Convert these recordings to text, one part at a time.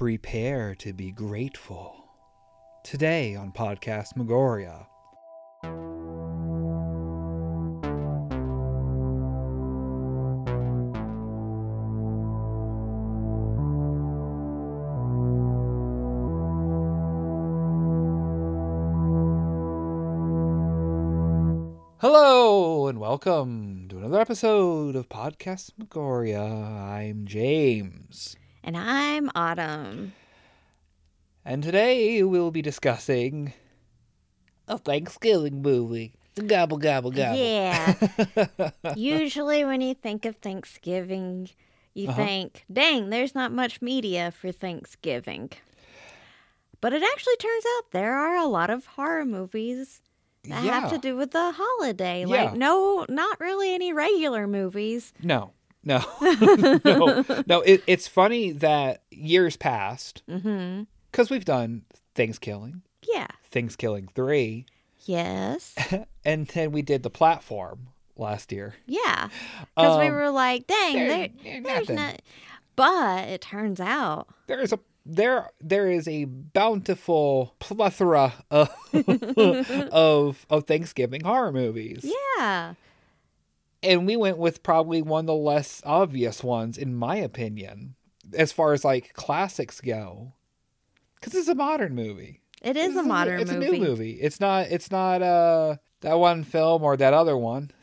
Prepare to be grateful. Today on Podcast Megoria. Hello and welcome to another episode of Podcast Megoria. I'm James. And I'm Autumn. And today we'll be discussing a Thanksgiving movie. Gobble, gobble, gobble. Yeah. Usually when you think of Thanksgiving, you think, dang, there's not much media for Thanksgiving. But it actually turns out there are a lot of horror movies that have to do with the holiday. Yeah. Like, no, not really any regular movies. No. It's funny that years passed because we've done Thanksgiving, Yeah. Thanksgiving 3, Yes. and then we did the platform last year. Yeah. Because we were like, dang, there's nothing. not. But it turns out. There is a bountiful plethora of of Thanksgiving horror movies. Yeah. And we went with probably one of the less obvious ones, in my opinion, as far as like classics go. Because it's a modern movie. It is a modern movie. It's a new movie. It's not that one film or that other one.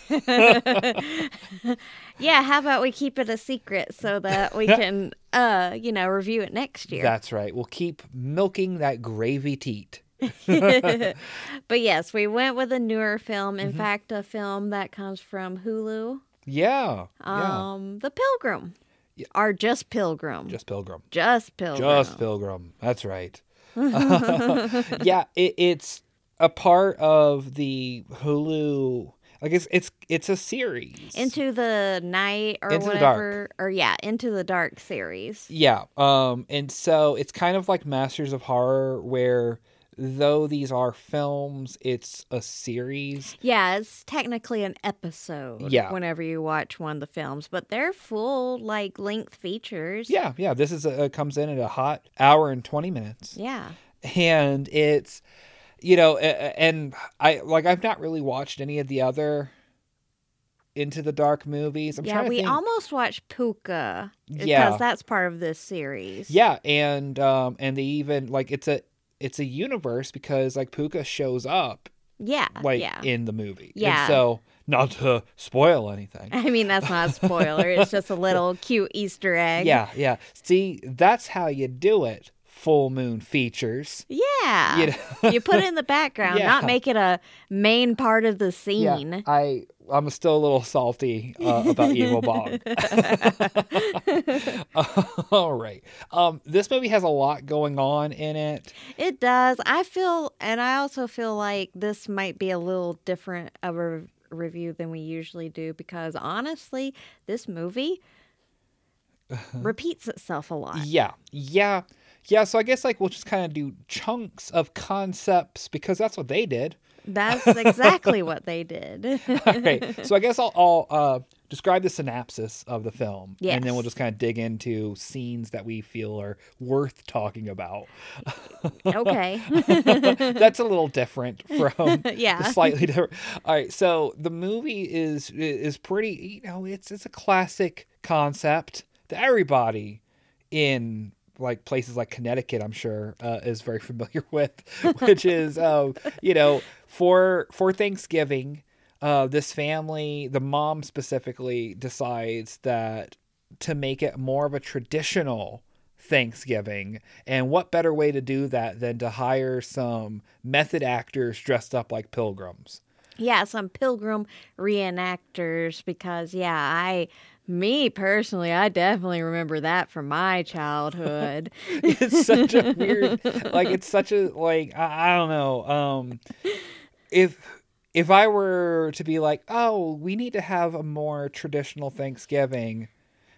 Yeah, how about we keep it a secret so that we can, review it next year. That's right. We'll keep milking that gravy teat. But yes, we went with a newer film. In fact, a film that comes from Hulu. Yeah. The Pilgrim. Yeah. Or Just Pilgrim. Just Pilgrim. Just Pilgrim. Just Pilgrim. That's right. Yeah, it's a part of the Hulu. I guess it's a series. Into the Night or Into the whatever. Into the Dark series. Yeah. And so it's kind of like Masters of Horror, where though these are films, it's a series. Yeah, it's technically an episode. Yeah. Whenever you watch one of the films, but they're full length features. Yeah. This is comes in at a hot hour and 20 minutes. Yeah. And it's, and I've not really watched any of the other Into the Dark movies. We almost watched Puka. Yeah. Because that's part of this series. Yeah, and they even it's a universe because Puka shows up Yeah. in the movie. Yeah. And so, not to spoil anything. I mean, that's not a spoiler. It's just a little cute Easter egg. Yeah. See, that's how you do it. Full moon features. Yeah. You put it in the background, not make it a main part of the scene. Yeah, I'm still a little salty about Evil Bog. All right. This movie has a lot going on in it. It does. I also feel like this might be a little different of a review than we usually do because honestly, this movie repeats itself a lot. Yeah, so I guess we'll just kind of do chunks of concepts because that's what they did. That's exactly what they did. All right, so I guess I'll describe the synopsis of the film. Yes. And then we'll just kind of dig into scenes that we feel are worth talking about. Okay. That's a little different from Yeah. Slightly different. All right, so the movie is pretty, it's a classic concept that everybody in places like Connecticut, I'm sure, is very familiar with, which is, for Thanksgiving, this family, the mom specifically, decides that to make it more of a traditional Thanksgiving, and what better way to do that than to hire some method actors dressed up like pilgrims. Yeah, some pilgrim reenactors because, me personally, I definitely remember that from my childhood. It's such a weird, I don't know. If I were to be we need to have a more traditional Thanksgiving,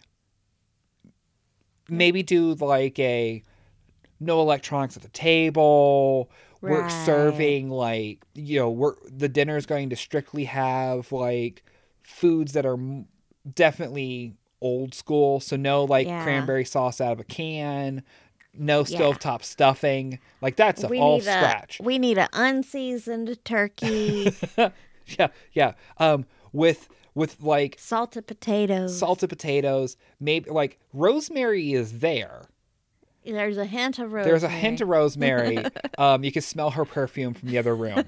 maybe do a no electronics at the table. We're serving the dinner is going to strictly have foods that are definitely old school. So no cranberry sauce out of a can, no Yeah. stovetop stuffing. Like that's all scratch. We need an unseasoned turkey, Yeah. With like salted potatoes. salted potatoes, maybe like rosemary is there. There's a hint of rosemary. There's a hint of rosemary. You can smell her perfume from the other room.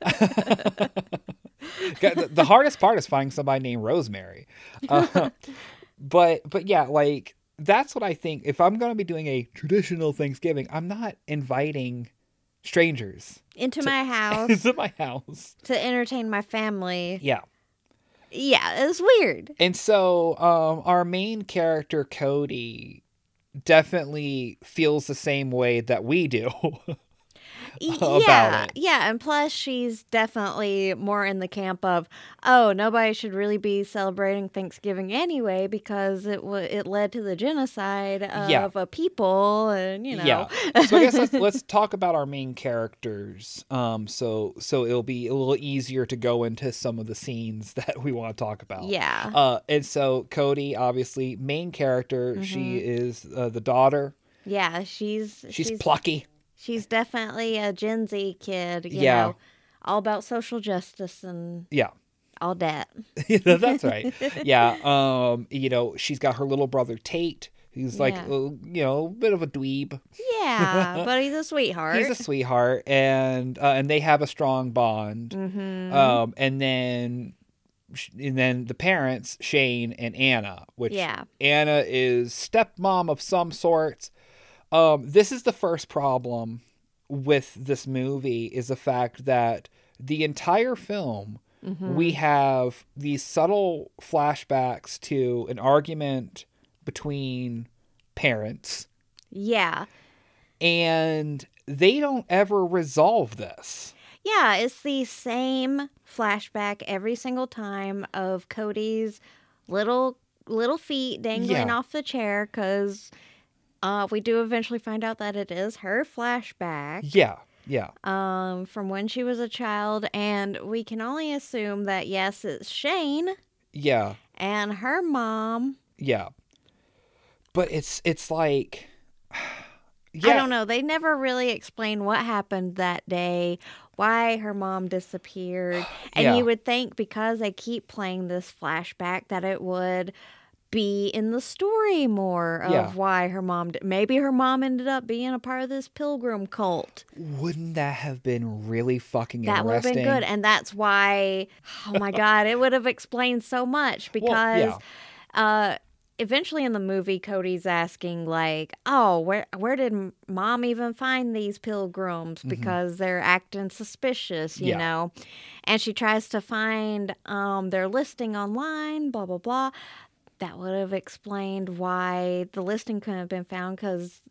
The hardest part is finding somebody named Rosemary. But yeah, like that's what I think. If I'm going to be doing a traditional Thanksgiving, I'm not inviting strangers into my house into my house to entertain my family. Yeah. Yeah, it's weird. And so our main character, Cody, definitely feels the same way that we do about it. Yeah, and plus she's definitely more in the camp of, oh, nobody should really be celebrating Thanksgiving anyway because it led to the genocide of a people, and Yeah. So I guess let's talk about our main characters. So it'll be a little easier to go into some of the scenes that we want to talk about. Yeah. And so Cody, obviously, main character. She is the daughter. Yeah, she's plucky. She's definitely a Gen Z kid, you Yeah. know, all about social justice and Yeah. all that. That's right. Yeah. She's got her little brother Tate, who's like, a bit of a dweeb. Yeah, but he's a sweetheart. He's a sweetheart, and they have a strong bond. Mm-hmm. And then the parents, Shane and Anna, which Anna is stepmom of some sorts. This is the first problem with this movie, is the fact that the entire film, we have these subtle flashbacks to an argument between parents. Yeah. And they don't ever resolve this. Yeah, it's the same flashback every single time of Cody's little feet dangling off the chair, because we do eventually find out that it is her flashback. Yeah. From when she was a child, and we can only assume that yes, it's Shane. Yeah. And her mom. Yeah. But it's like, I don't know. They never really explain what happened that day, why her mom disappeared. And you would think because they keep playing this flashback that it would be in the story more of why her mom maybe her mom ended up being a part of this pilgrim cult. Wouldn't that have been really fucking that interesting? Would have been good. And that's why, oh my God, it would have explained so much, because eventually in the movie, Cody's asking like, oh, where did mom even find these pilgrims, because they're acting suspicious, you know. And she tries to find their listing online, blah blah blah. That would have explained why the listing couldn't have been found, because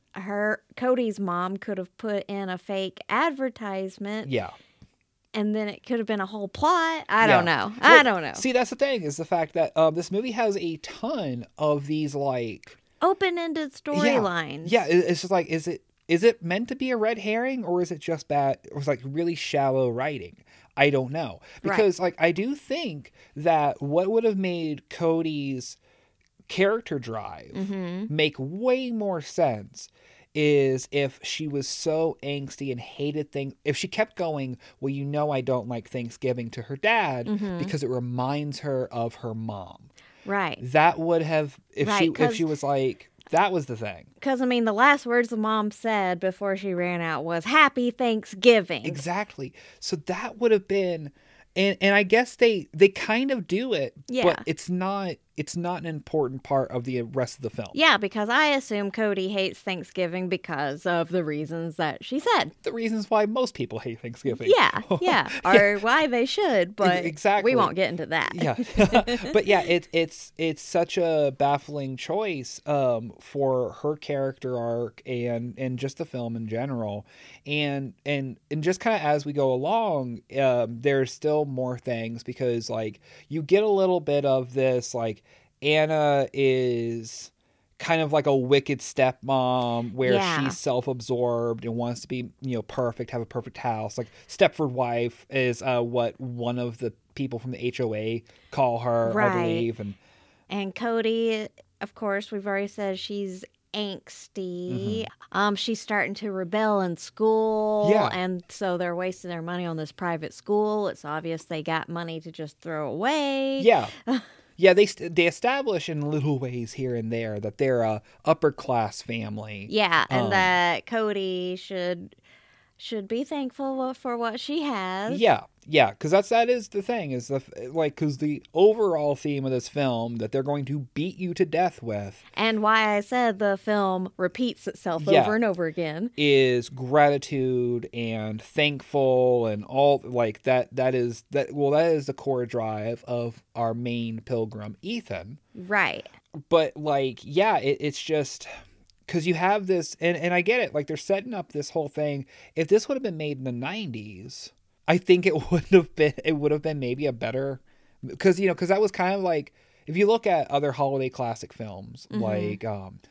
Cody's mom could have put in a fake advertisement. Yeah. And then it could have been a whole plot. I don't know. I don't know. See, that's the thing, is the fact that this movie has a ton of these like open-ended storylines. Yeah, it's just like, is it meant to be a red herring, or is it just bad? It was like really shallow writing. I don't know, because like I do think that what would have made Cody's character drive make way more sense is if she was so angsty and hated things. If she kept going, well, I don't like Thanksgiving, to her dad because it reminds her of her mom. Right. That would have, if she was like, that was the thing. Because, I mean, the last words the mom said before she ran out was, Happy Thanksgiving. Exactly. So that would have been, and I guess they kind of do it, but it's not an important part of the rest of the film. Yeah, because I assume Cody hates Thanksgiving because of the reasons that she said. The reasons why most people hate Thanksgiving. Yeah. Or why they should, but exactly. We won't get into that. Yeah. But yeah, it's such a baffling choice for her character arc and just the film in general. And just kind of as we go along, there's still more things, because like you get a little bit of this, like Anna is kind of like a wicked stepmom where she's self-absorbed and wants to be, perfect, have a perfect house. Like Stepford wife is what one of the people from the HOA call her, I believe. And Cody, of course, we've already said she's angsty. She's starting to rebel in school. Yeah. And so they're wasting their money on this private school. It's obvious they got money to just throw away. Yeah. Yeah, they establish in little ways here and there that they're a upper class family. Yeah, and that Cody should be thankful for what she has. Yeah, because that is the thing, is because the overall theme of this film that they're going to beat you to death with, and why I said the film repeats itself over and over again, is gratitude and thankful and all like that. That is the core drive of our main pilgrim, Ethan. Right. But it's just. Because you have this, and I get it, like they're setting up this whole thing. If this would have been made in the 90s, I think it would have been maybe a better, because that was kind of like, if you look at other holiday classic films, like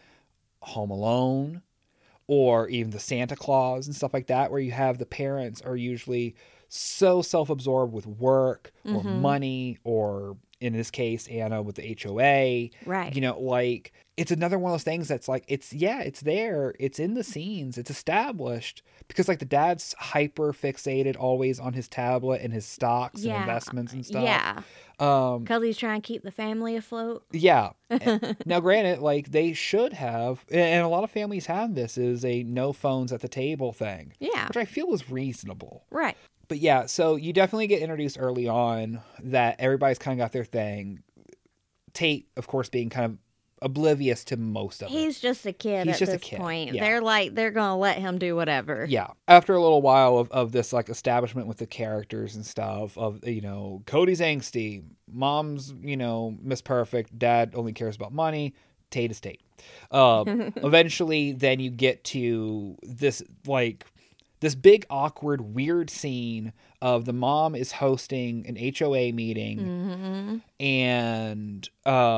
Home Alone, or even the Santa Claus and stuff like that, where you have the parents are usually so self-absorbed with work or money, or in this case, Anna with the HOA. Right. It's another one of those things that's like, it's there, it's in the scenes, it's established, because like the dad's hyper fixated always on his tablet and his stocks and investments and stuff. Yeah. Because he's trying to keep the family afloat. Yeah. Now, granted, like they should have, and a lot of families have this, is a no phones at the table thing. Yeah. Which I feel is reasonable. Right. But yeah, so you definitely get introduced early on that everybody's kind of got their thing. Tate, of course, being kind of oblivious to most of it. He's just a kid at this point. Yeah. They're going to let him do whatever. Yeah. After a little while of this like establishment with the characters and stuff of, Cody's angsty, mom's, Miss Perfect, dad only cares about money, Tate is Tate. Eventually then you get to this big, awkward, weird scene of the mom is hosting an HOA meeting, and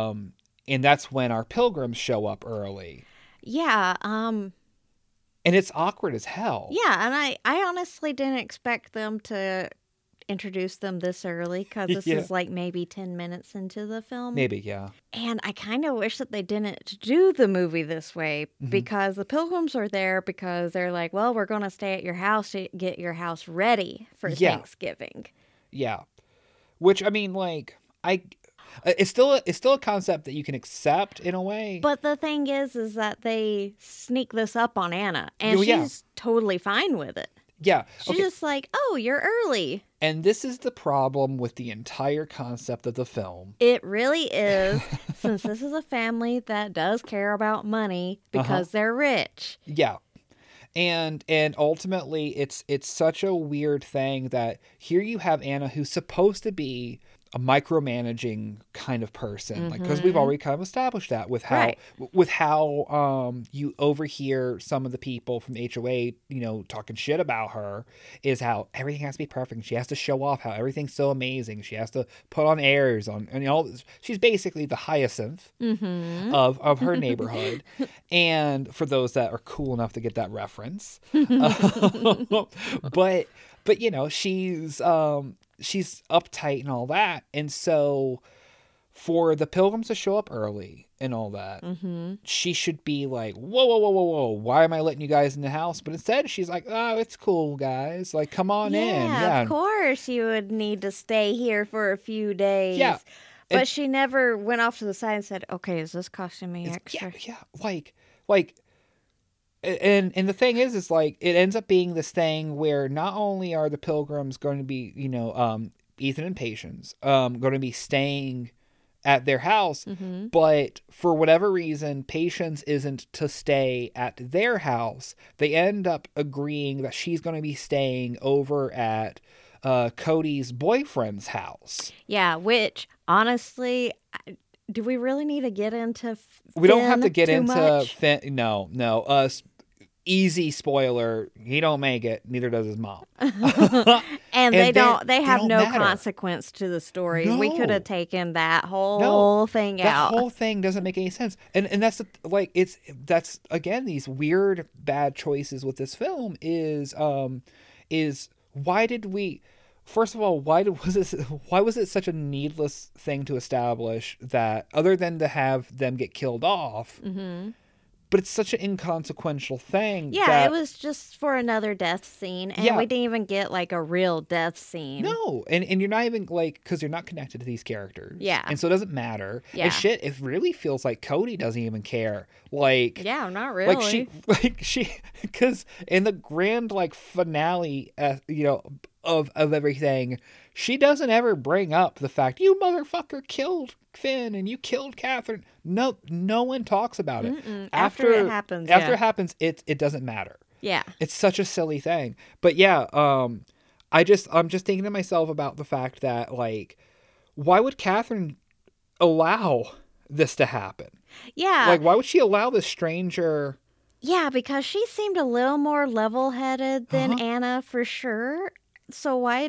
that's when our pilgrims show up early. Yeah. And it's awkward as hell. Yeah, and I honestly didn't expect them to introduce them this early, because this is like maybe 10 minutes into the film. Maybe, yeah. And I kind of wish that they didn't do the movie this way, because the pilgrims are there because they're like, well, we're going to stay at your house to get your house ready for Thanksgiving. Yeah. Which, I mean, like, it's still a concept that you can accept in a way. But the thing is that they sneak this up on Anna, and she's totally fine with it. Yeah. She's just like, oh, you're early. And this is the problem with the entire concept of the film. It really is, since this is a family that does care about money because they're rich. Yeah. And ultimately, it's such a weird thing that here you have Anna, who's supposed to be a micromanaging kind of person, like, because we've already kind of established that with how you overhear some of the people from the HOA, talking shit about her, is how everything has to be perfect. She has to show off how everything's so amazing. She has to put on airs on, and she's basically the Hyacinth of her neighborhood. And for those that are cool enough to get that reference, but she's uptight and all that. And so for the pilgrims to show up early and all that, she should be like, whoa, why am I letting you guys in the house? But instead she's like, oh, it's cool, guys. Like, come on in. Yeah, of course you would need to stay here for a few days. Yeah. But she never went off to the side and said, okay, is this costing me extra? Yeah. Like, and the thing is like, it ends up being this thing where not only are the pilgrims going to be, Ethan and Patience, going to be staying at their house, but for whatever reason, Patience isn't to stay at their house. They end up agreeing that she's going to be staying over at Cody's boyfriend's house. Yeah, which honestly, do we really need to get into We don't have to get into much? Finn. No. Easy spoiler. He don't make it. Neither does his mom. and they have no matter. Consequence to the story. No. We could have taken that whole thing out. The whole thing doesn't make any sense. And that's that's again, these weird bad choices with this film is why did we, first of all, why was it such a needless thing to establish that, other than to have them get killed off, but it's such an inconsequential thing. Yeah, that, it was just for another death scene, and we didn't even get like a real death scene. No, and you're not even like, because you're not connected to these characters. Yeah. And so it doesn't matter. Yeah. And shit, it really feels like Cody doesn't even care. Like, yeah, not really. Because in the grand like finale, of everything, she doesn't ever bring up the fact, you motherfucker killed Finn and you killed Catherine. No one talks about it. After it happens, it doesn't matter. Yeah. It's such a silly thing. But yeah, I'm just thinking to myself about the fact that, like, why would Catherine allow this to happen? Yeah. Like, why would she allow this stranger? Yeah, because she seemed a little more level-headed than Anna for sure. So why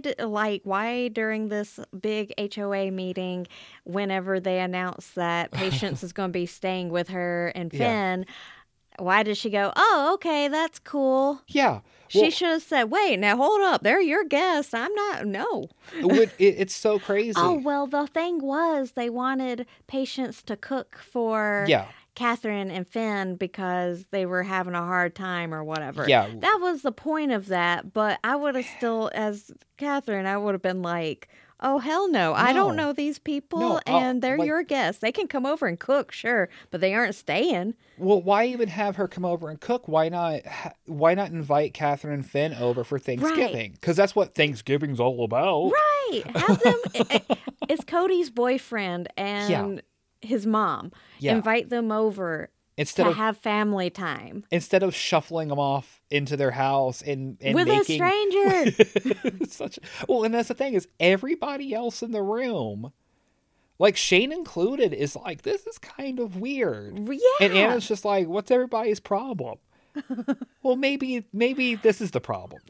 during this big HOA meeting, whenever they announced that Patience is going to be staying with her and Finn, why did she go, oh, okay, that's cool? Yeah. She should have said, wait, now hold up. They're your guests. I'm not, no. It's so crazy. Oh, well, the thing was they wanted Patience to cook for Catherine and Finn because they were having a hard time or whatever. Yeah. That was the point of that, but I would have still, as Catherine, I would have been like, oh, hell no. I don't know these people, and they're your guests. They can come over and cook, sure, but they aren't staying. Well, why even have her come over and cook? Why not invite Catherine and Finn over for Thanksgiving? Because that's what Thanksgiving's all about. Right. Have them. It's Cody's boyfriend and his mom. Yeah. Invite them over to have family time. Instead of shuffling them off into their house and with making... a stranger. And that's the thing, is everybody else in the room, like Shane included, is like, this is kind of weird. Yeah. And Anna's just like, what's everybody's problem? Well, maybe this is the problem.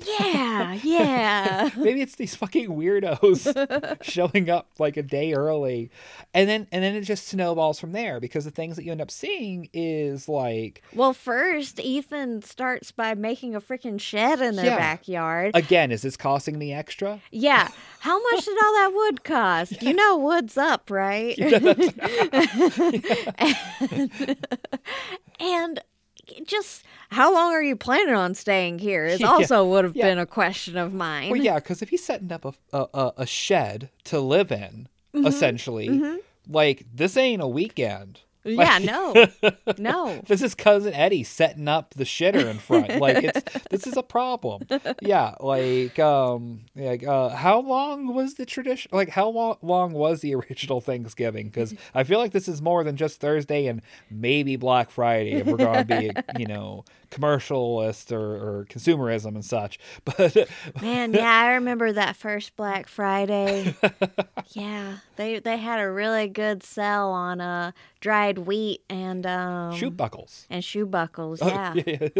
Yeah. Maybe it's these fucking weirdos showing up like a day early, and then it just snowballs from there, because the things that you end up seeing is like, well, first Ethan starts by making a freaking shed in their backyard. Again, is this costing me extra? Yeah. How much did all that wood cost? You know, wood's up, right? And just how long are you planning on staying here is also would have been a question of mine. Well, yeah, because if he's setting up a shed to live in, essentially, like, this ain't a weekend. Yeah, no. This is Cousin Eddie setting up the shitter in front. Like, this is a problem. Yeah, how long was the tradition? Like, how long was the original Thanksgiving? Because I feel like this is more than just Thursday and maybe Black Friday if we're going to be, commercialist or consumerism and such. But man, I remember that first Black Friday. Yeah, they had a really good sell on dried wheat and shoe buckles. Yeah.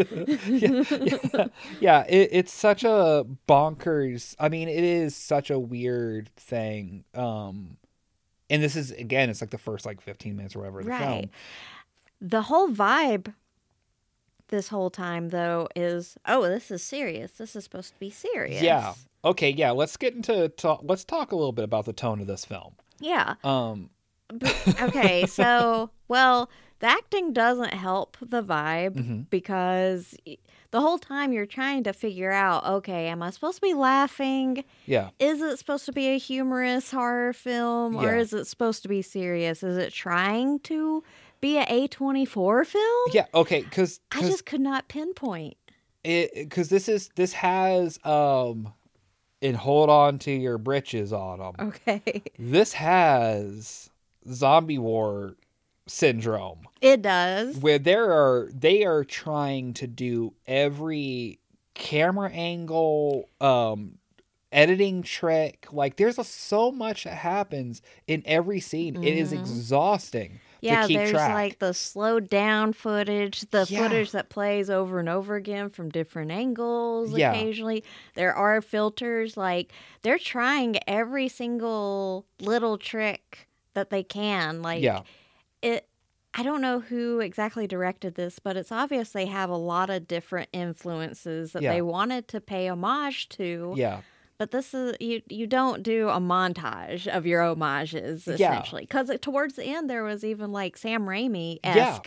It's such a bonkers. I mean, it is such a weird thing. And this is, again, it's like the first 15 minutes or whatever of the film. The whole vibe this whole time, though, is, oh, this is serious. This is supposed to be serious. Yeah. Okay. Yeah. Let's get into let's talk a little bit about the tone of this film. Yeah. Okay. So, well, the acting doesn't help the vibe because the whole time you're trying to figure out, okay, am I supposed to be laughing? Yeah. Is it supposed to be a humorous horror film or is it supposed to be serious? Is it trying to be an A24 film? Yeah, okay, because I just could not pinpoint it, because this has and hold on to your britches on them. Okay. This has zombie war syndrome. It does. Where they are trying to do every camera angle, editing trick. Like, there's so much that happens in every scene. It is exhausting. Yeah, there's track. Like the slowed down footage, the footage that plays over and over again from different angles occasionally. There are filters. Like, they're trying every single little trick that they can. Like, I don't know who exactly directed this, but it's obvious they have a lot of different influences that they wanted to pay homage to. Yeah. But this is, you don't do a montage of your homages, essentially. Because towards the end, there was even like Sam Raimi-esque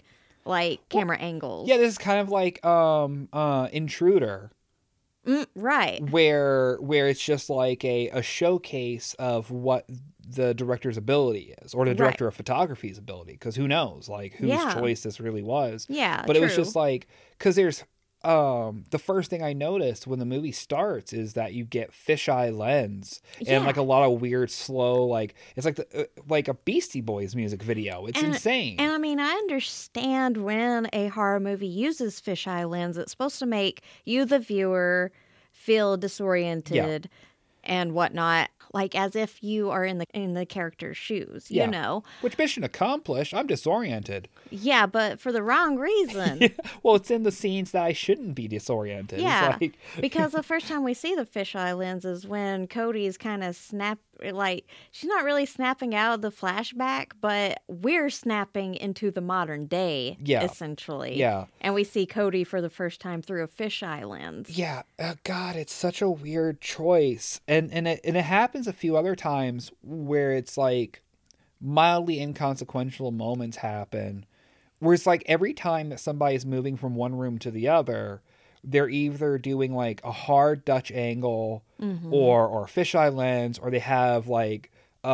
like camera angles. Yeah, this is kind of like Intruder. Right. Where it's just like a showcase of what the director's ability is, or the director of photography's ability, because who knows, like, whose choice this really was. Yeah, but true. It was just like, because there's the first thing I noticed when the movie starts is that you get fisheye lens and like a lot of weird slow, like it's like like a Beastie Boys music video. It's insane. And I mean, I understand when a horror movie uses fisheye lens, it's supposed to make you, the viewer, feel disoriented and whatnot, like as if you are in the character's shoes, you know. Which, mission accomplished. I'm disoriented. Yeah, but for the wrong reason. Well, it's in the scenes that I shouldn't be disoriented. Yeah, like... because the first time we see the fisheye lens is when Cody's kind of like, she's not really snapping out of the flashback, but we're snapping into the modern day, essentially. Yeah. And we see Cody for the first time through a fisheye lens. Yeah. God, it's such a weird choice. And it happens a few other times where it's like mildly inconsequential moments happen, where it's like every time that somebody's moving from one room to the other, they're either doing like a hard Dutch angle or a fisheye lens, or they have like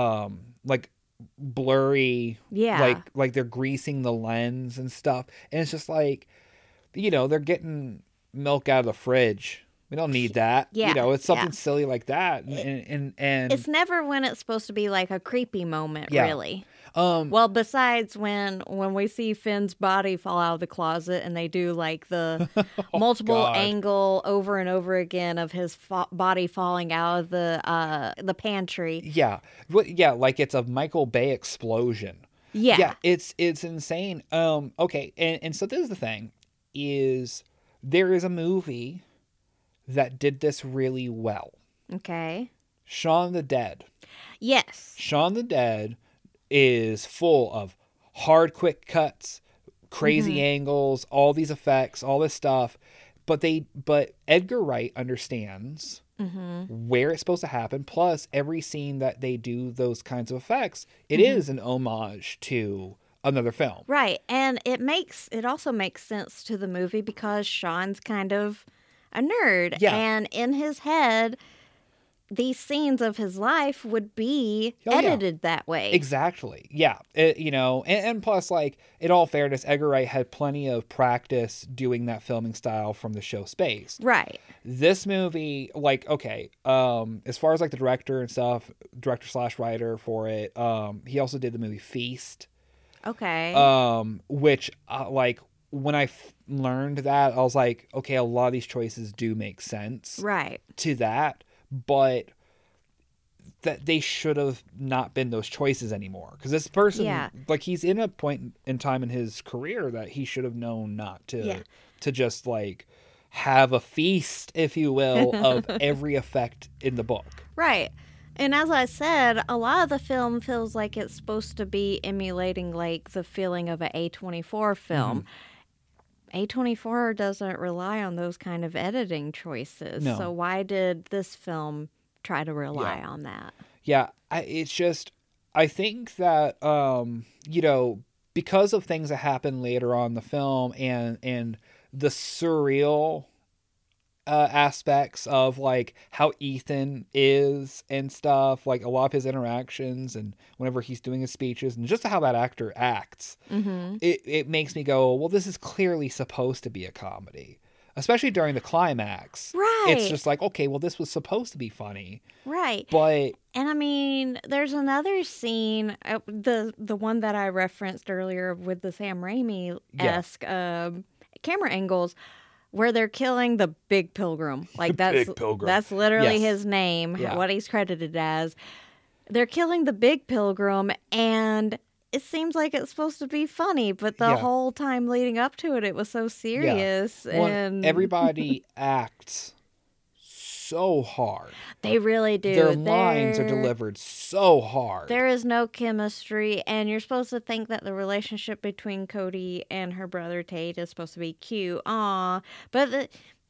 blurry, like they're greasing the lens and stuff. And it's just like, you know, they're getting milk out of the fridge. We don't need that. Yeah, you know, it's something silly like that. And it's never when it's supposed to be like a creepy moment, really. Well, besides when we see Finn's body fall out of the closet and they do like the multiple angle over and over again of his body falling out of the pantry. Yeah. Yeah, like it's a Michael Bay explosion. Yeah. Yeah, it's insane. Okay, and so this is the thing, is there is a movie that did this really well. Okay. Shaun the Dead. Yes. Shaun the Dead is full of hard, quick cuts, crazy angles, all these effects, all this stuff. But Edgar Wright understands where it's supposed to happen. Plus, every scene that they do those kinds of effects, it is an homage to another film. Right. And it also makes sense to the movie because Shaun's kind of a nerd. Yeah. And in his head, these scenes of his life would be edited that way. Exactly. Yeah. You know, and plus, like, in all fairness, Edgar Wright had plenty of practice doing that filming style from the show Spaced. Right. This movie, like, okay, as far as like the director and stuff, director/writer for it, he also did the movie Feast. Okay. Which, like, when I learned that, I was like, okay, a lot of these choices do make sense. Right. To that, but that they should have not been those choices anymore. Because this person, like, he's in a point in time in his career that he should have known not to just, like, have a feast, if you will, of every effect in the book. Right. And as I said, a lot of the film feels like it's supposed to be emulating, like, the feeling of an A24 film. A24 doesn't rely on those kind of editing choices. No. So why did this film try to rely on that? Yeah, it's just, I think that, you know, because of things that happen later on in the film and the surreal aspects of, like, how Ethan is and stuff, like a lot of his interactions and whenever he's doing his speeches and just how that actor acts, it makes me go, well, this is clearly supposed to be a comedy, especially during the climax. Right. It's just like, okay, well, this was supposed to be funny. Right. But... And I mean, there's another scene, the one that I referenced earlier with the Sam Raimi-esque camera angles, where they're killing the Big Pilgrim. Like, that's literally his name, what he's credited as. They're killing the Big Pilgrim, and it seems like it's supposed to be funny, but the whole time leading up to it, it was so serious. Well, and everybody acts so hard. They really do. Their lines are delivered so hard. There is no chemistry, and you're supposed to think that the relationship between Cody and her brother Tate is supposed to be cute. Aw. But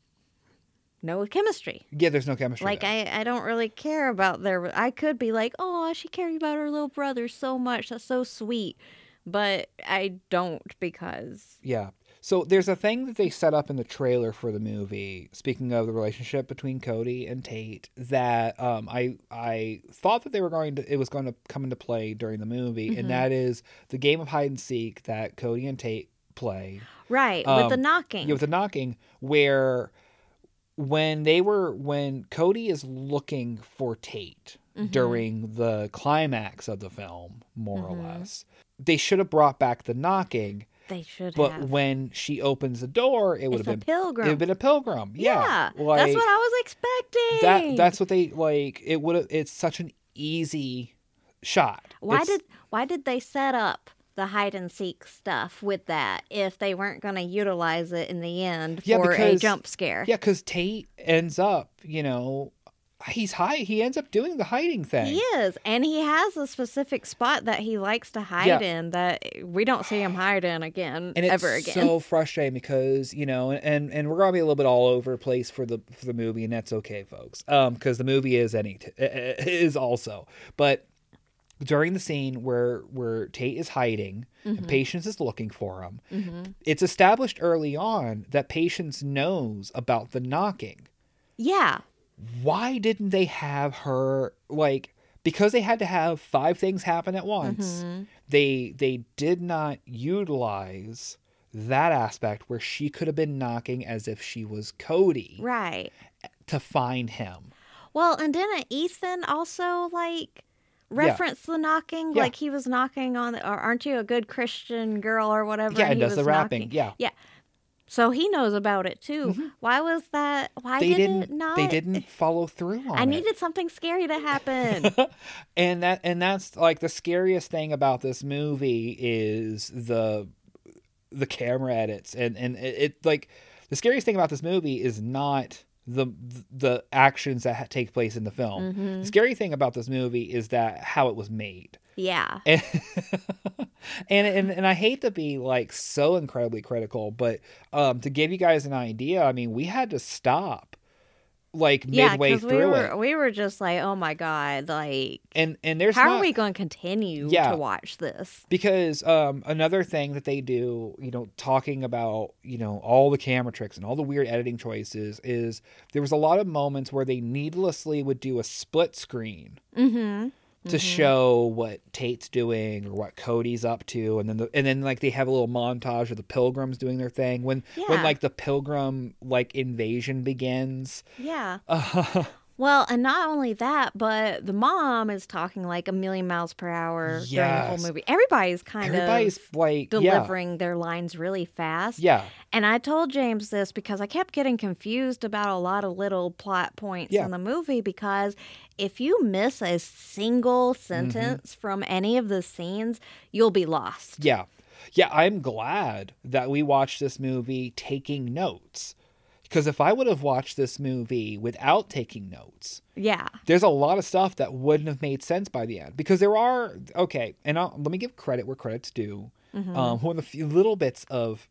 no chemistry. Yeah, there's no chemistry. Like, I don't really care about I could be like, oh, she cares about her little brother so much. That's so sweet. but I don't because Yeah. So there's a thing that they set up in the trailer for the movie. Speaking of the relationship between Cody and Tate, that I thought that it was going to come into play during the movie, and that is the game of hide and seek that Cody and Tate play. right with the knocking. Yeah, with the knocking, where when Cody is looking for Tate during the climax of the film, more or less, they should have brought back the knocking. They should But have. when she opens the door, it would have been pilgrim. It would have been a pilgrim. Yeah, That's what I was expecting. That's what they like. It would have. It's such an easy shot. Why did they set up the hide and seek stuff with that if they weren't going to utilize it in the end for a jump scare? Yeah, because Tate ends up, he ends up doing the hiding thing. He is, and he has a specific spot that he likes to hide in that we don't see him hide in again, and it's ever again. So frustrating because, and we're gonna be a little bit all over the place for the movie, and that's okay, folks, because the movie is also, but during the scene where Tate is hiding and Patience is looking for him, it's established early on that Patience knows about the knocking. Yeah. Why didn't they have her, because they had to have 5 things happen at once, they did not utilize that aspect where she could have been knocking as if she was Cody. Right. To find him. Well, and didn't Ethan also, reference the knocking? Yeah. Like he was knocking on, or aren't you a good Christian girl or whatever? Yeah, and does the rapping. Yeah. Yeah. So he knows about it too. Why was that? Why did it not? They didn't follow through on it. I needed something scary to happen. and that's the scariest thing about this movie is the camera edits and it the scariest thing about this movie is not the actions that take place in the film. The scary thing about this movie is that how it was made. Yeah. And I hate to be so incredibly critical, but to give you guys an idea, I mean, we had to stop midway through it. We were just oh my God, and there's how are we going to continue to watch this? Because another thing that they do, talking about, all the camera tricks and all the weird editing choices is there was a lot of moments where they needlessly would do a split screen. To show what Tate's doing or what Cody's up to, and then they have a little montage of the pilgrims doing their thing when the pilgrim invasion begins. Yeah. Well, and not only that, but the mom is talking a million miles per hour during the whole movie. Everybody's delivering their lines really fast. Yeah. And I told James this because I kept getting confused about a lot of little plot points in the movie, because if you miss a single sentence from any of the scenes, you'll be lost. Yeah. Yeah, I'm glad that we watched this movie taking notes. Because if I would have watched this movie without taking notes, there's a lot of stuff that wouldn't have made sense by the end. Because there are, and let me give credit where credit's due. One of the few little bits of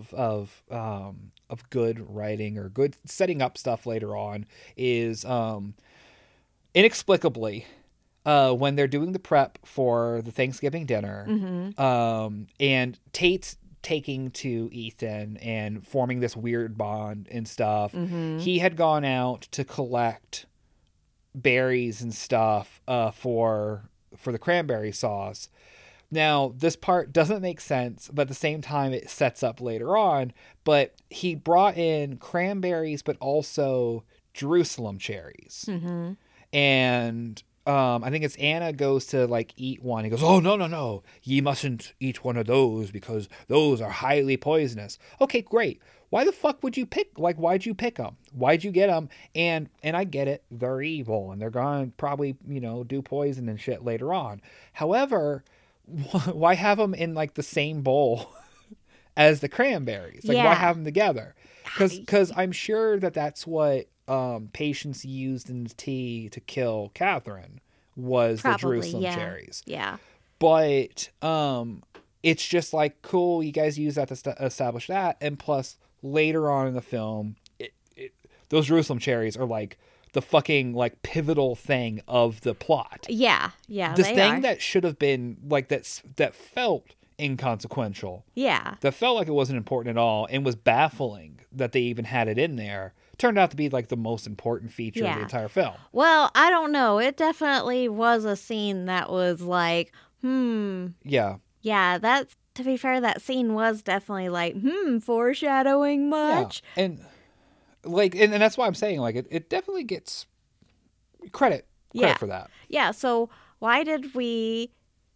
good writing or good setting up stuff later on is inexplicably when they're doing the prep for the Thanksgiving dinner, and Tate's taking to Ethan and forming this weird bond and stuff. He had gone out to collect berries and stuff for the cranberry sauce. Now, this part doesn't make sense, but at the same time it sets up later on. But he brought in cranberries, but also Jerusalem cherries. And I think it's Anna goes to eat one. He goes, "Oh, no. Ye mustn't eat one of those because those are highly poisonous." Okay, great. Why the fuck would you pick, why'd you pick them? Why'd you get them? And I get it. They're evil and they're going to probably, do poison and shit later on. However, why have them in the same bowl as the cranberries? Why have them together? Because I'm sure that's what Patience used in the tea to kill Catherine was probably, the Jerusalem cherries. Yeah. But it's just cool, you guys use that to establish that. And plus, later on in the film, those Jerusalem cherries are the fucking pivotal thing of the plot. Yeah. This thing that should have been that felt inconsequential. Yeah. That felt like it wasn't important at all and was baffling that they even had it in there. Turned out to be like the most important feature of the Yeah. entire film. Well, I don't know. It definitely was a scene that was like, Yeah. Yeah, that's, to be fair, that scene was definitely like, foreshadowing much. Yeah. And like, and that's why I'm saying like it definitely gets credit for that. Yeah, so why did we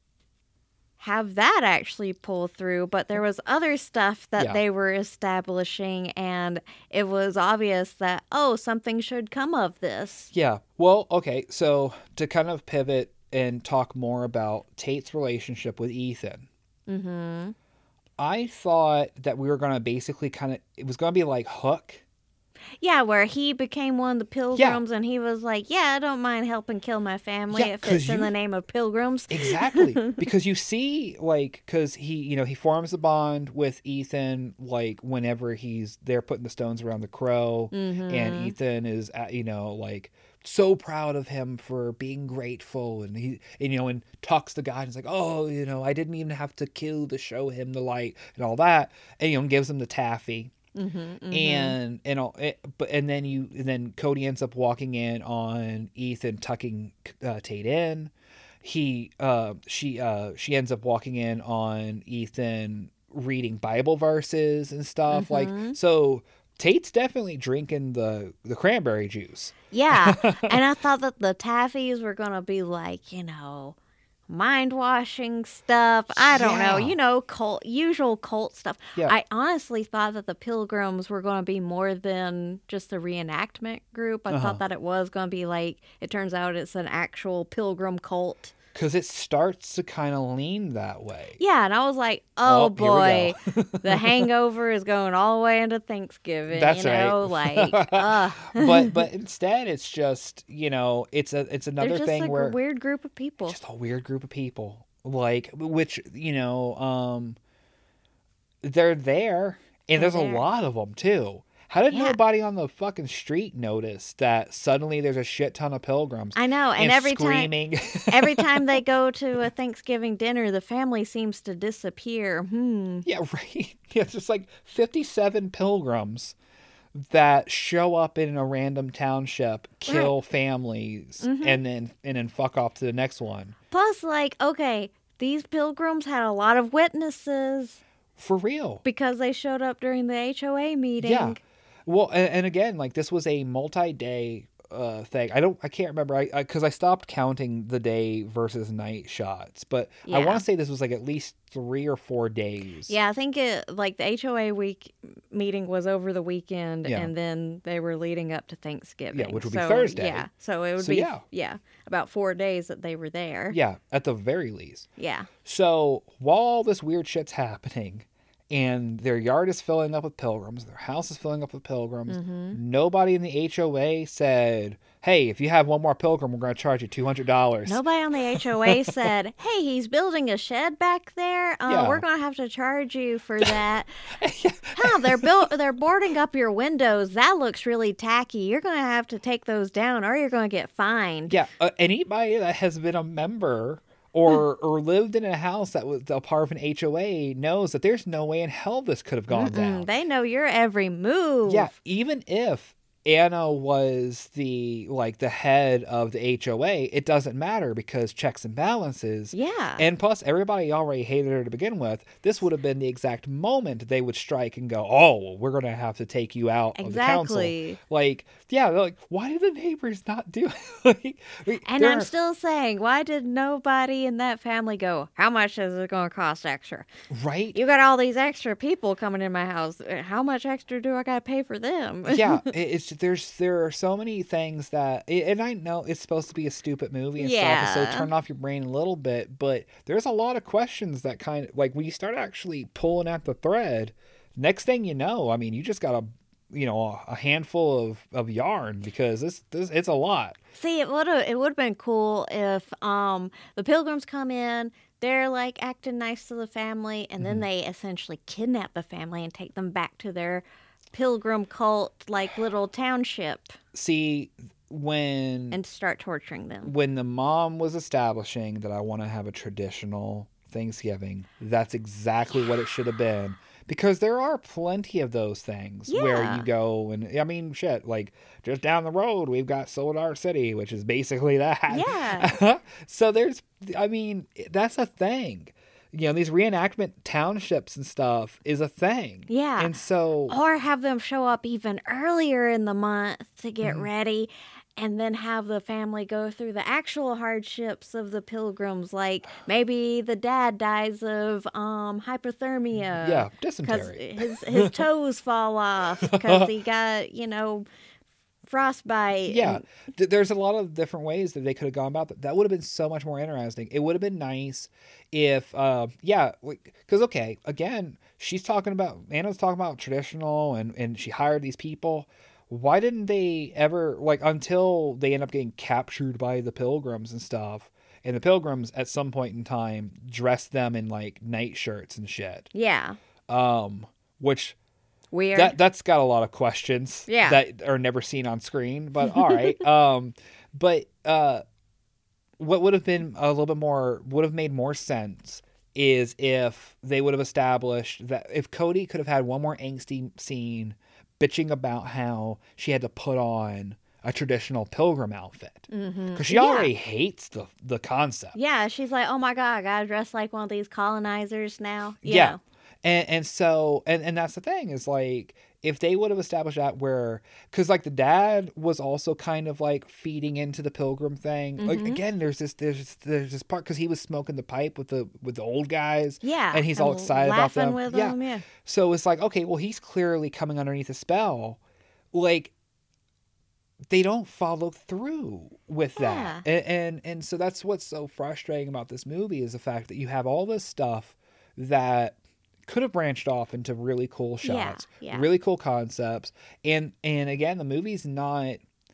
have that actually pull through? But there was other stuff that they were establishing, and it was obvious that, something should come of this. Yeah. Well, okay. So to kind of pivot and talk more about Tate's relationship with Ethan. Mm-hmm. I thought that we were going to basically it was going to be like Hook. Yeah, where he became one of the pilgrims, and he was like, I don't mind helping kill my family if it's in the name of pilgrims. Exactly. Because you see, like, because he forms a bond with Ethan, like, whenever they're putting the stones around the crow, and Ethan is, like, so proud of him for being grateful, and talks to God, and he's like, I didn't even have to kill to show him the light, and all that, and, gives him the taffy. And then Cody ends up walking in on Ethan tucking Tate in. She ends up walking in on Ethan reading Bible verses and stuff. Like, so Tate's definitely drinking the cranberry juice. Yeah, and I thought that the taffies were gonna be like, mind washing stuff. I don't know, usual cult stuff. Yeah. I honestly thought that the pilgrims were going to be more than just a reenactment group. I thought that it was going to be like, it turns out it's an actual pilgrim cult. Because it starts to kind of lean that way. Yeah, and I was like, oh boy, the hangover is going all the way into Thanksgiving. That's right. But instead, it's just, it's another just thing like where a weird group of people. Just a weird group of people, like, which they're there, and there's a lot of them too. How did nobody on the fucking street notice that suddenly there's a shit ton of pilgrims? I know, and every screaming. every time they go to a Thanksgiving dinner, the family seems to disappear. Yeah, right. Yeah, it's just like 57 pilgrims that show up in a random township, kill families, and then fuck off to the next one. Plus, like, okay, these pilgrims had a lot of witnesses. For real. Because they showed up during the HOA meeting. Yeah. Well, and again, like, this was a multi-day thing. I can't remember, because I stopped counting the day versus night shots, but I want to say this was like at least 3 or 4 days. Yeah, I think the HOA week meeting was over the weekend, and then they were leading up to Thanksgiving. Yeah, which would be Thursday. Yeah, so it would be about 4 days that they were there. Yeah, at the very least. Yeah. So while all this weird shit's happening, and their yard is filling up with pilgrims, their house is filling up with pilgrims, nobody in the HOA said, hey, if you have one more pilgrim, we're going to charge you $200. Nobody on the HOA said, hey, he's building a shed back there. We're going to have to charge you for that. They're boarding up your windows. That looks really tacky. You're going to have to take those down or you're going to get fined. Yeah, anybody that has been a member or lived in a house that was a part of an HOA knows that there's no way in hell this could have gone down. They know your every move. Yeah, even if Anna was the head of the HOA, it doesn't matter because checks and balances. Yeah. And plus, everybody already hated her to begin with. This would have been the exact moment they would strike and go, oh, well, we're going to have to take you out of the council. Like, yeah, they're like, why did the neighbors not do it? And I'm still saying, why did nobody in that family go, how much is it going to cost extra? Right. You got all these extra people coming in my house. How much extra do I got to pay for them? Yeah, there are so many things that, and I know it's supposed to be a stupid movie and stuff, so turn off your brain a little bit, but there's a lot of questions that kind of, like, when you start actually pulling at the thread, next thing you know, I mean, you just got a handful of yarn, because this it's a lot. See, it would have been cool if the pilgrims come in, they're like acting nice to the family, and then they essentially kidnap the family and take them back to their pilgrim cult, like, little township. See, and start torturing them. When the mom was establishing that I want to have a traditional Thanksgiving. That's exactly what it should have been. Because there are plenty of those things where Yeah. you go and, I mean, shit, like just down the road, we've got Solar City, which is basically that. Yeah. So I mean, that's a thing. You know, these reenactment townships and stuff is a thing. Yeah. And so, Or have them show up even earlier in the month to get ready, and then have the family go through the actual hardships of the pilgrims. Like maybe the dad dies of hypothermia. yeah, Because dysentery. his toes fall off because he got, frostbite. Yeah, and- there's a lot of different ways that they could have gone about that. That would have been so much more interesting. It would have been nice if, because okay, again, Anna's talking about traditional, and she hired these people. Why didn't they ever, like, until they end up getting captured by the Pilgrims and stuff? And the Pilgrims at some point in time dressed them in like night shirts and shit. yeah. Which Weird. that's got a lot of questions Yeah. that are never seen on screen, but all right. What would have been a little bit more, would have made more sense is if they would have established that if Cody could have had one more angsty scene bitching about how she had to put on a traditional pilgrim outfit because she already hates the concept. Yeah, she's like, oh my God, I gotta dress like one of these colonizers now. You Yeah. know. And so that's the thing is like if they would have established that where because like the dad was also kind of like feeding into the pilgrim thing. Like again, there's this part because he was smoking the pipe with the old guys. Yeah. And he's all excited about laughing them. with Yeah. them. Yeah. So it's like, okay, well, he's clearly coming underneath a spell. Like, they don't follow through with that. And so that's what's so frustrating about this movie is the fact that you have all this stuff that could have branched off into really cool shots, yeah. really cool concepts. And again, the movie's not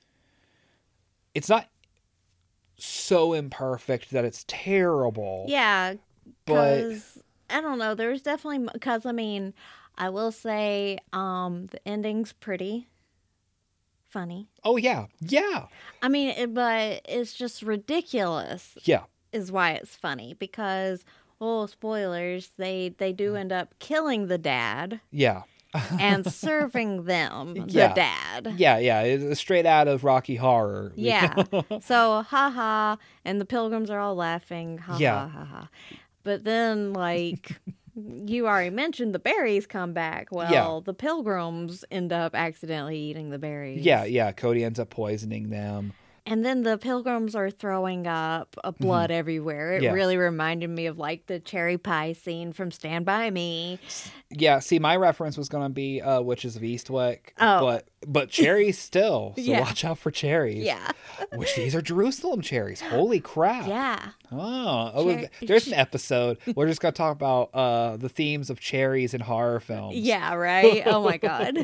so imperfect that it's terrible. Yeah. But Because, I don't know, there's definitely, because, I mean, I will say the ending's pretty funny. oh yeah. Yeah. I mean, but it's just ridiculous Yeah. is why it's funny because, well, spoilers, they do end up killing the dad Yeah. and serving them Yeah. the dad. Yeah, yeah, it's straight out of Rocky Horror. Yeah. So, haha, and the pilgrims are all laughing, ha Yeah. ha ha ha. But then, like, you already mentioned the berries come back. Well, Yeah. the pilgrims end up accidentally eating the berries. Yeah. Cody ends up poisoning them. And then the pilgrims are throwing up blood everywhere. It Mm-hmm. Yeah. really reminded me of, like, the cherry pie scene from Stand By Me. Yeah, see, my reference was gonna be Witches of Eastwick. Oh. But cherries still. So Yeah. watch out for cherries. Yeah. Which these are Jerusalem cherries. Holy crap. Yeah. Oh, there's an episode. We're just gonna talk about the themes of cherries in horror films. Yeah, right? Oh, my God.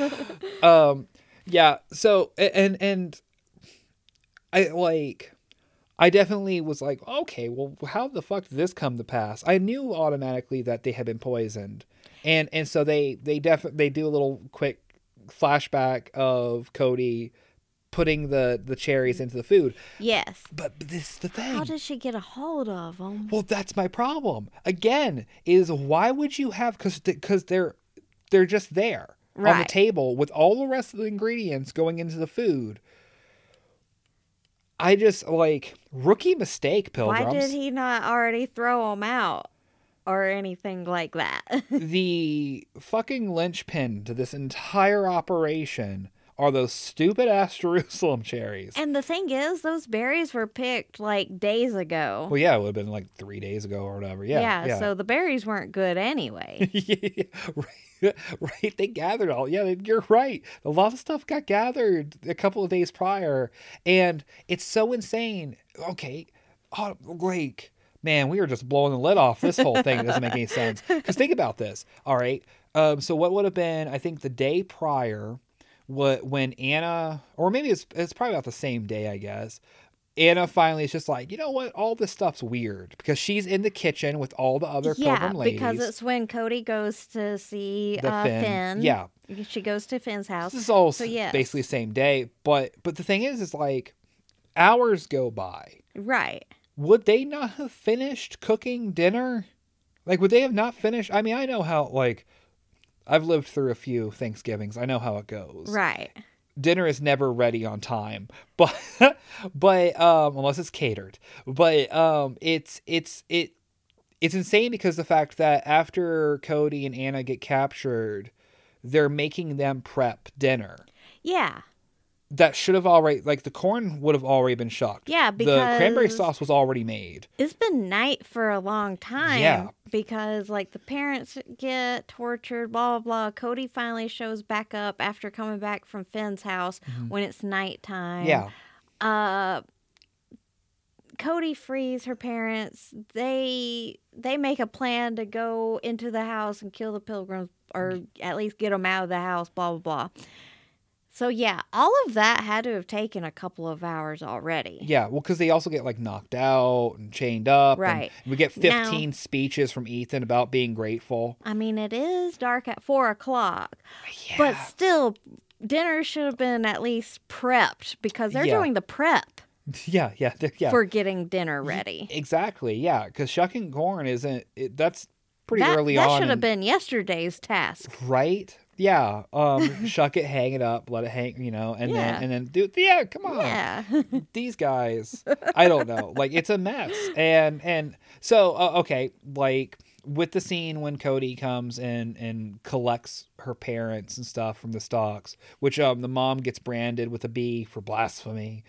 Yeah. So and I definitely was like, okay, well, how the fuck did this come to pass? I knew automatically that they had been poisoned, and so they do a little quick flashback of Cody putting the cherries into the food. Yes. But this is the thing. How did she get a hold of them? Well, that's my problem. Again, is why would you have because they're just there on the Right. table with all the rest of the ingredients going into the food. I just rookie mistake, Pilgrims. Why did he not already throw them out or anything like that? The fucking linchpin to this entire operation are those stupid ass Jerusalem cherries. And the thing is, those berries were picked like days ago. Well, yeah, it would have been like 3 days ago or whatever. Yeah. So the berries weren't good anyway. Yeah, right. They gathered all. Yeah, you're right. A lot of stuff got gathered a couple of days prior, and it's so insane. Okay, man, we were just blowing the lid off this whole thing. It doesn't make any sense. Because think about this. All right. So what would have been? I think the day prior, when Anna, or maybe it's probably about the same day, I guess. Anna finally is just like, you know what? All this stuff's weird because she's in the kitchen with all the other pilgrim ladies. Because it's when Cody goes to see The Finn. Yeah. She goes to Finn's house. This is all So, yes. basically same day, but the thing is like hours go by. Right. would they not have finished cooking dinner? Like, would they have not finished? I mean, I know how, like, I've lived through a few Thanksgivings. I know how it goes. Right. Dinner is never ready on time, but unless it's catered. But it's insane because the fact that after Cody and Anna get captured, they're making them prep dinner. Yeah. That should have already, like, the corn would have already been shucked. Yeah, because the cranberry sauce was already made. It's been night for a long time. Yeah. Because, like, the parents get tortured, blah, blah, blah. Cody finally shows back up after coming back from Finn's house when it's nighttime. Yeah. Cody frees her parents. They make a plan to go into the house and kill the pilgrims, or at least get them out of the house, blah, blah, blah. So, yeah, all of that had to have taken a couple of hours already. Yeah, well, because they also get, like, knocked out and chained up. Right. And we get 15 speeches from Ethan about being grateful. I mean, it is dark at 4 o'clock. Yeah. But still, dinner should have been at least prepped because they're doing the prep Yeah. for getting dinner ready. Exactly, yeah, because shucking corn that's pretty early on. That should have been yesterday's task. Right? Yeah. Shuck it, hang it up, let it hang, and then do, come on. Yeah. These guys, I don't know. Like, it's a mess. And so, okay, like, with the scene when Cody comes in and collects her parents and stuff from the stocks, which the mom gets branded with a B for blasphemy.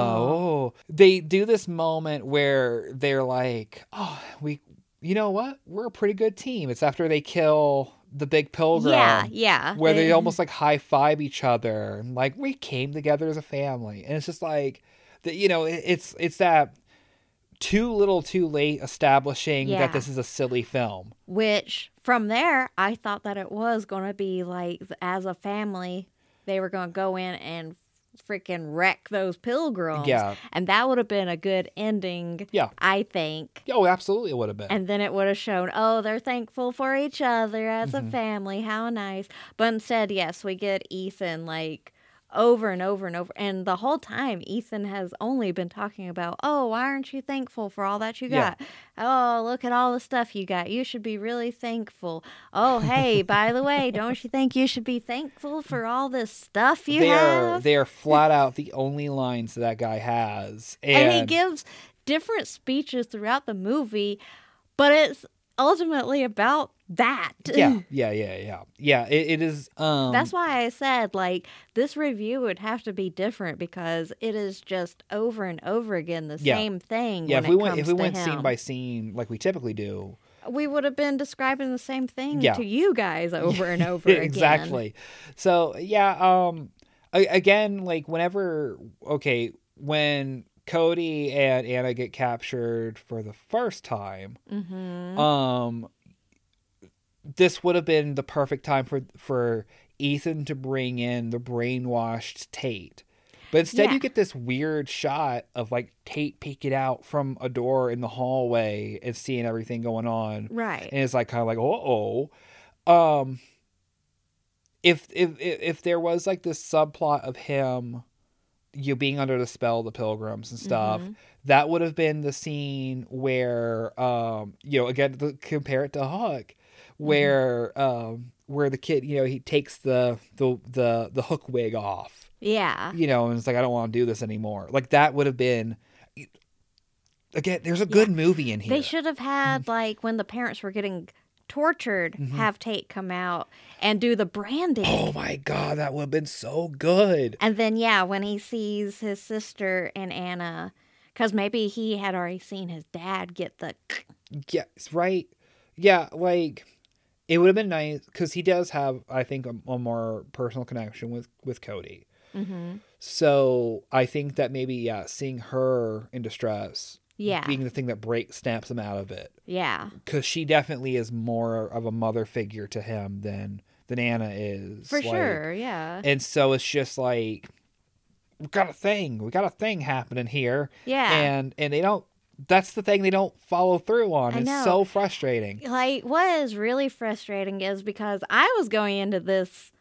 They do this moment where they're like, you know what? We're a pretty good team. It's after they kill the big pilgrim. Yeah. Where they almost like high five each other and like, we came together as a family. And it's just like, it's that too little too late establishing that this is a silly film. Which from there, I thought that it was going to be like, as a family, they were going to go in and freaking wreck those pilgrims. Yeah. And that would have been a good ending, I think. Oh, absolutely it would have been. And then it would have shown, they're thankful for each other as a family. How nice. But instead, yes, we get Ethan, like, over and over and over. And the whole time, Ethan has only been talking about, why aren't you thankful for all that you got? Oh, look at all the stuff you got. You should be really thankful. Oh, hey, by the way, don't you think you should be thankful for all this stuff you have? They are flat out the only lines that guy has. And he gives different speeches throughout the movie, but it's ultimately about that. Yeah. It is. That's why I said, like, this review would have to be different because it is just over and over again the same thing. Yeah, if we went scene by scene like we typically do, we would have been describing the same thing to you guys over and over again. Exactly. So again, like when Cody and Anna get captured for the first time, this would have been the perfect time for Ethan to bring in the brainwashed Tate. But instead you get this weird shot of, like, Tate peeking out from a door in the hallway and seeing everything going on. Right. And it's like kind of like, if there was, like, this subplot of him being under the spell of the pilgrims and stuff, that would have been the scene where again, compare it to Hook, where the kid, he takes the hook wig off. Yeah. And it's like, I don't want to do this anymore. Like, that would have been, again, there's a good movie in here. They should have had, like, when the parents were getting tortured, have Tate come out and do the branding. Oh my God, that would have been so good. And then, when he sees his sister and Anna, because maybe he had already seen his dad get the... Yeah, right. Yeah, like, it would have been nice, because he does have, I think, a more personal connection with Cody. So I think that maybe, seeing her in distress... being the thing that snaps him out of it. Yeah. Because she definitely is more of a mother figure to him than Anna is. For sure, yeah. And so it's just like, we got a thing happening here. Yeah. And they don't, that's the thing they don't follow through on. It's so frustrating. Like, what is really frustrating is because I was going into this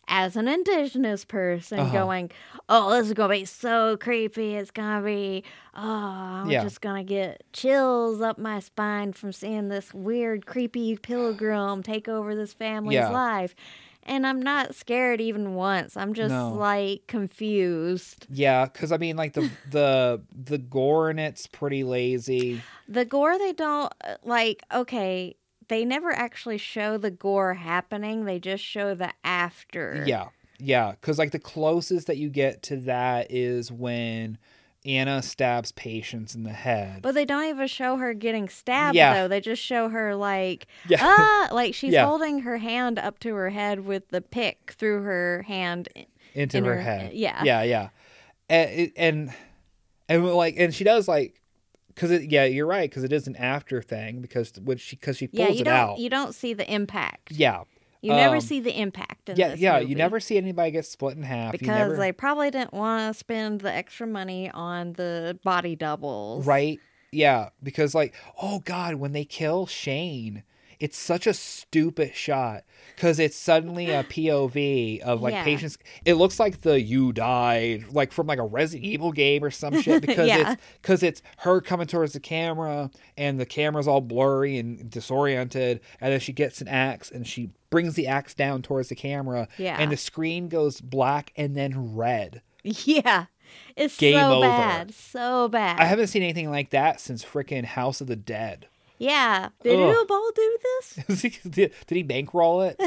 as an indigenous person going, oh, this is going to be so creepy. It's going to be, I'm just going to get chills up my spine from seeing this weird, creepy pilgrim take over this family's life. And I'm not scared even once. I'm just like confused. Yeah, because I mean, like the gore in it's pretty lazy. The gore they don't like. Okay, they never actually show the gore happening. They just show the after. Yeah, because like the closest that you get to that is when Anna stabs Patience in the head. But they don't even show her getting stabbed, though. They just show her, like, like she's holding her hand up to her head with the pick through her hand. Into her head. Yeah. And she does, like, because you're right, because it is an after thing, because she pulls it out. You don't see the impact. Yeah. You never see the impact in this movie. You never see anybody get split in half. Because they probably didn't want to spend the extra money on the body doubles. Right? Yeah, because like, oh God, when they kill Shane, it's such a stupid shot because it's suddenly a POV of like Patience. It looks like the "you died" like from like a Resident Evil game or some shit because it's her coming towards the camera and the camera's all blurry and disoriented, and then she gets an axe and she brings the axe down towards the camera, and the screen goes black and then red. Yeah. It's Game so over. bad. So bad. I haven't seen anything like that since freaking House of the Dead. Yeah. Did Uwe Boll do this? Did he bankroll it?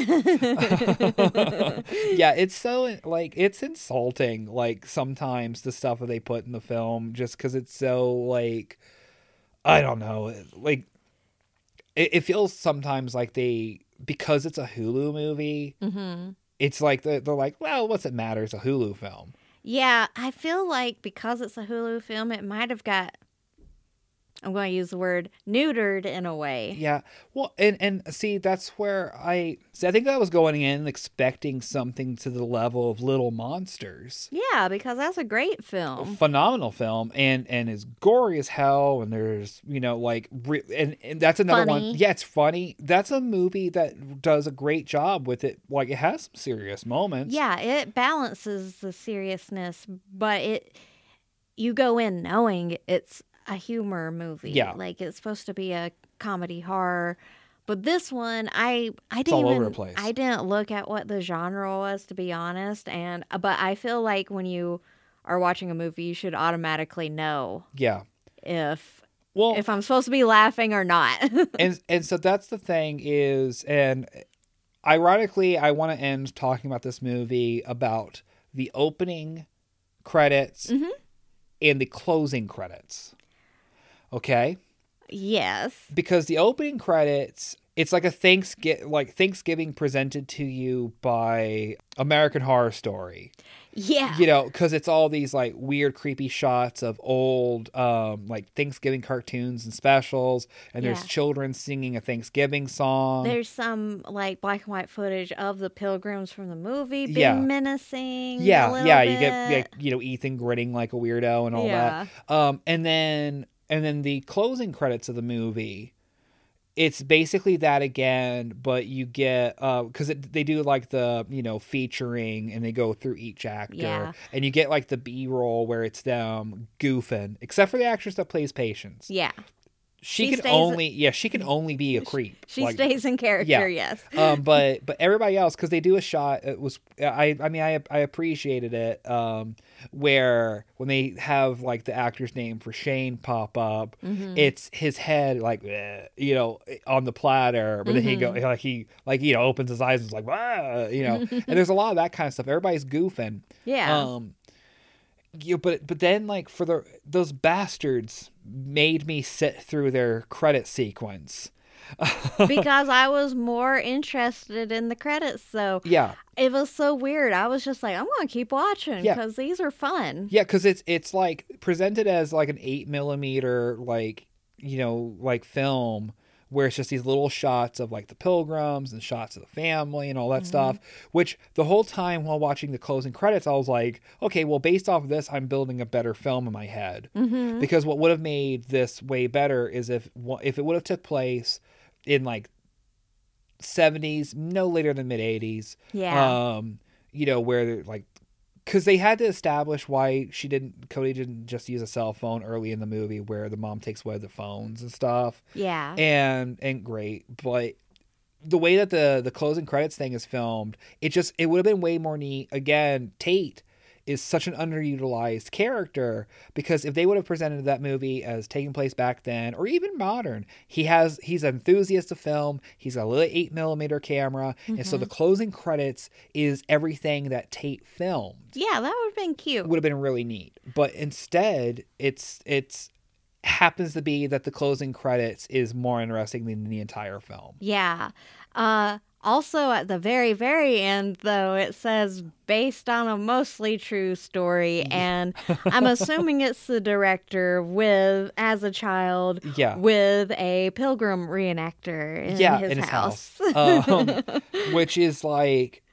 Yeah, it's so, like, it's insulting, like, sometimes the stuff that they put in the film just because it's so, like, I don't know. Like, it feels sometimes like because it's a Hulu movie, it's like they're like, well, what's it matter? It's a Hulu film. Yeah, I feel like because it's a Hulu film, it might have got, I'm going to use the word, neutered in a way. Yeah. Well, and see, that's where I think I was going in expecting something to the level of Little Monsters. Yeah, because that's a great film. Phenomenal film, and is gory as hell, and there's, like, and that's another one. Yeah, it's funny. That's a movie that does a great job with it. Like, it has some serious moments. Yeah, it balances the seriousness, but you go in knowing it's a humor movie. Yeah. Like, it's supposed to be a comedy horror. But this one, I didn't all over the place. I didn't look at what the genre was, to be honest. But I feel like when you are watching a movie, you should automatically know. Yeah. If I'm supposed to be laughing or not. and so that's the thing is, and ironically, I want to end talking about this movie about the opening credits and the closing credits. Okay? Yes. Because the opening credits, it's like a Thanksgiving presented to you by American Horror Story. Yeah. Because it's all these like weird, creepy shots of old like Thanksgiving cartoons and specials, and there's children singing a Thanksgiving song. There's some like black and white footage of the pilgrims from the movie being menacing. Yeah. You get Ethan grinning like a weirdo and all that. And then the closing credits of the movie, it's basically that again, but you get because they do like the featuring, and they go through each actor, and you get like the B-roll where it's them goofing, except for the actress that plays Patience. Yeah. She can only be a creep. She stays in character, yes. But everybody else, because they do a shot, it was I appreciated it. Where when they have like the actor's name for Shane pop up, it's his head like on the platter, but then he opens his eyes and is like and there's a lot of that kind of stuff. Everybody's goofing. Yeah. But then like for those bastards made me sit through their credit sequence because I was more interested in the credits. So yeah, it was so weird. I was just like, I'm gonna keep watching because these are fun. Yeah, because it's like presented as like an 8mm like film, where it's just these little shots of like the pilgrims and shots of the family and all that stuff, which the whole time while watching the closing credits, I was like, okay, well, based off of this, I'm building a better film in my head. Because what would have made this way better is if it would have took place in like 70s, no later than mid 80s. Yeah. where they're like, because they had to establish why Cody didn't just use a cell phone early in the movie, where the mom takes away the phones and stuff. Yeah. And great, but the way that the closing credits thing is filmed, it would have been way more neat. Again, Tate is such an underutilized character, because if they would have presented that movie as taking place back then or even modern, he's an enthusiast of film. He's got a little 8mm camera. And so the closing credits is everything that Tate filmed. Yeah, that would have been cute. Would have been really neat. But instead, it's happens to be that the closing credits is more interesting than the entire film. Yeah. Also, at the very, very end, though, it says based on a mostly true story, and I'm assuming it's the director as a child, with a pilgrim reenactor in his house. Which is like,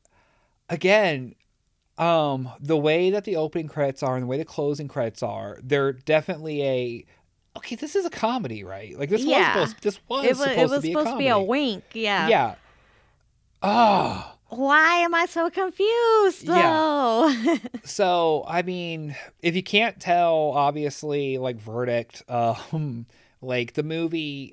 again, the way that the opening credits are and the way the closing credits are, they're definitely okay, this is a comedy, right? Like, this was supposed to be a wink, yeah. Yeah. Oh. Why am I so confused, though? Yeah. So, I mean, if you can't tell, obviously, like, verdict, like, the movie,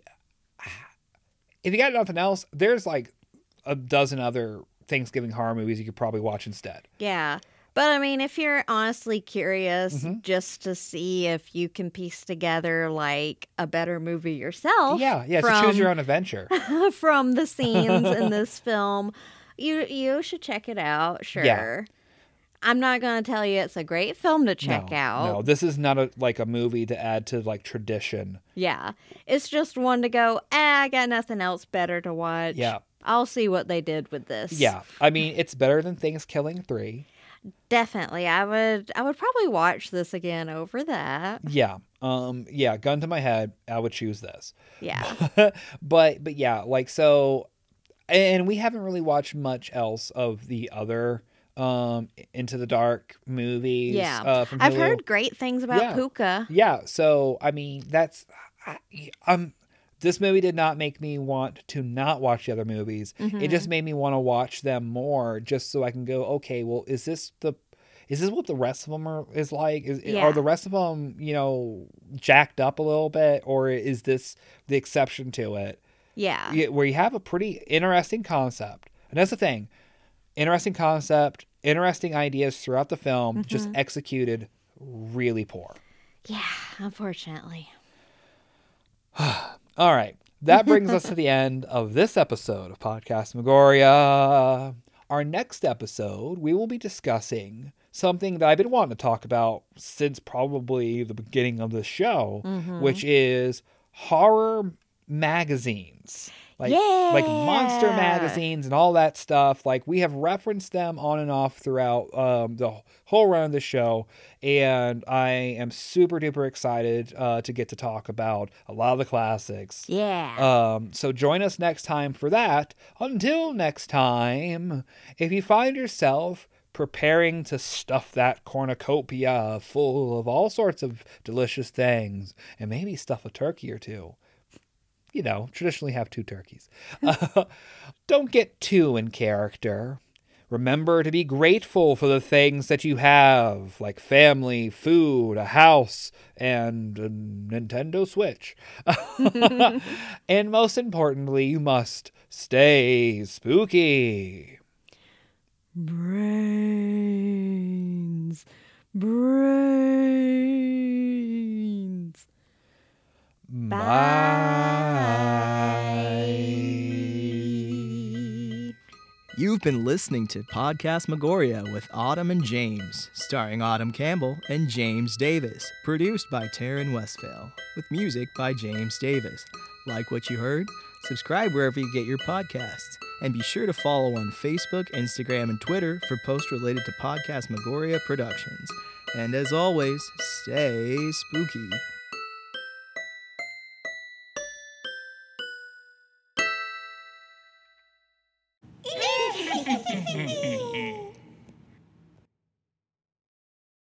if you got nothing else, there's, like, a dozen other Thanksgiving horror movies you could probably watch instead. Yeah. But, I mean, if you're honestly curious just to see if you can piece together, like, a better movie yourself. Yeah, to choose your own adventure. From the scenes in this film, you should check it out, sure. Yeah. I'm not going to tell you it's a great film to check out. No, this is not a movie to add to, like, tradition. Yeah. It's just one to go, I got nothing else better to watch. Yeah. I'll see what they did with this. Yeah. I mean, it's better than Thanksgiving 3. Definitely. I would probably watch this again over that. Yeah. Gun to my head, I would choose this. Yeah. But yeah, like, so, and we haven't really watched much else of the other Into the Dark movies. Yeah. From I've heard great things about Puka. Yeah. So, I mean, this movie did not make me want to not watch the other movies. It just made me want to watch them more, just so I can go, okay, well, is this what the rest of them is like? Are the rest of them, jacked up a little bit, or is this the exception to it? Yeah. Where you have a pretty interesting concept. And that's the thing. Interesting concept, interesting ideas throughout the film, just executed really poor. Yeah, unfortunately. All right. That brings us to the end of this episode of Podcast Magoria. Our next episode, we will be discussing something that I've been wanting to talk about since probably the beginning of the show, which is horror magazines. Like monster magazines and all that stuff. Like, we have referenced them on and off throughout the whole run of the show, and I am super duper excited to get to talk about a lot of the classics. Yeah. So join us next time for that. Until next time, if you find yourself preparing to stuff that cornucopia full of all sorts of delicious things, and maybe stuff a turkey or two, traditionally have 2 turkeys. Don't get too in character. Remember to be grateful for the things that you have, like family, food, a house, and a Nintendo Switch. And most importantly, you must stay spooky. Brains. Bye. You've been listening to Podcast Magoria with Autumn and James, starring Autumn Campbell and James Davis, produced by Taryn Westphal, with music by James Davis. Like what you heard? Subscribe wherever you get your podcasts, and be sure to follow on Facebook, Instagram, and Twitter for posts related to Podcast Magoria Productions. And as always, stay spooky.